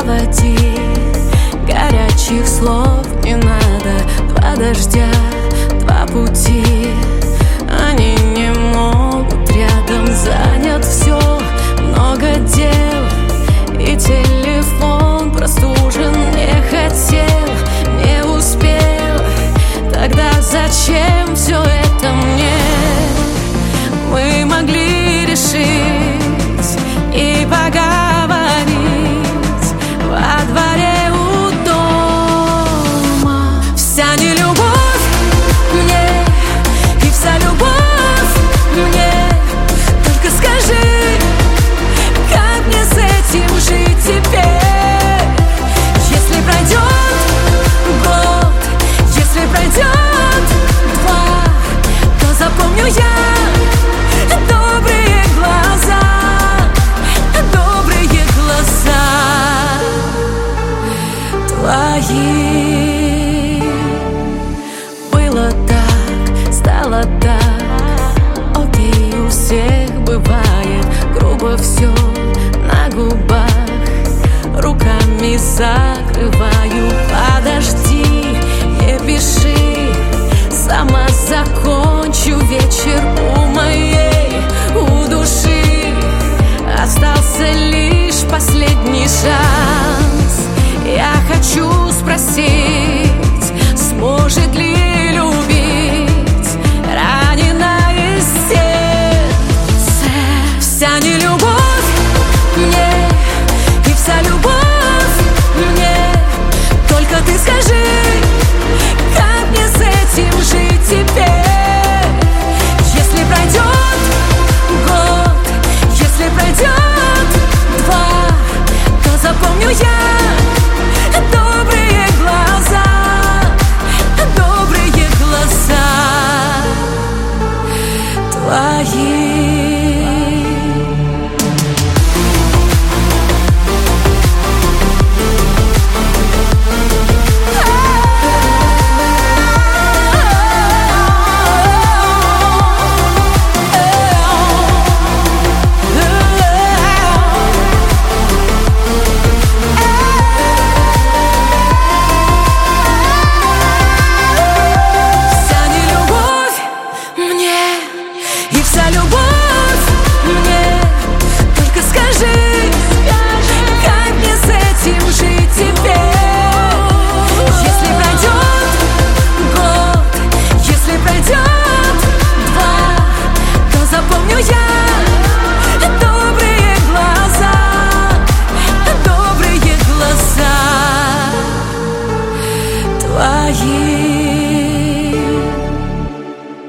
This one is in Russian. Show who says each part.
Speaker 1: воде. Горячих слов не надо, два дождя, два пути. Они не могут рядом, занят все, много дел. И телефон простужен, не хотел, не успел. Тогда зачем все это мне? Мы могли решить и поговорить во дворе у дома. Вся нелюбовь мне и вся любовь мне. Только скажи, как мне с этим жить теперь? Если пройдет год, если пройдет два, то запомню я добрые глаза, добрые глаза твои. Было так, стало так, окей, у всех бывает. Грубо все на губах, руками закрываю. Подожди, не пиши, сама закончу вечер у моей, у души. Остался лишь последний шанс. Я хочу спросить, сможет